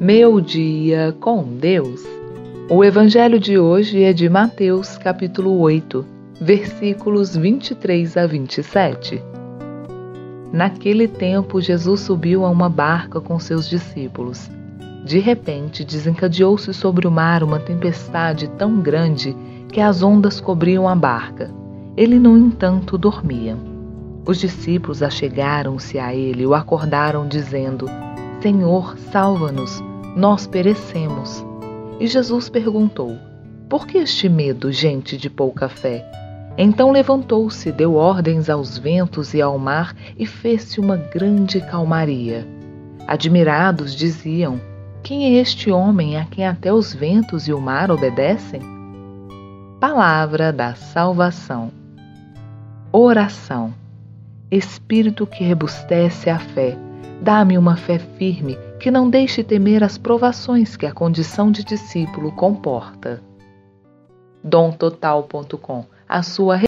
Meu dia com Deus. O evangelho de hoje é de Mateus, capítulo 8, versículos 23 a 27. Naquele tempo, Jesus subiu a uma barca com seus discípulos. De repente, desencadeou-se sobre o mar uma tempestade tão grande que as ondas cobriam a barca. Ele, no entanto, dormia. Os discípulos achegaram-se a ele e o acordaram, dizendo: Senhor, salva-nos, nós perecemos. E Jesus perguntou: Por que este medo, gente de pouca fé? Então levantou-se, deu ordens aos ventos e ao mar e fez-se uma grande calmaria. Admirados, diziam: Quem é este homem a quem até os ventos e o mar obedecem? Palavra da salvação. Oração. Espírito que robustece a fé, dá-me uma fé firme que não deixe temer as provações que a condição de discípulo comporta. domtotal.com, a sua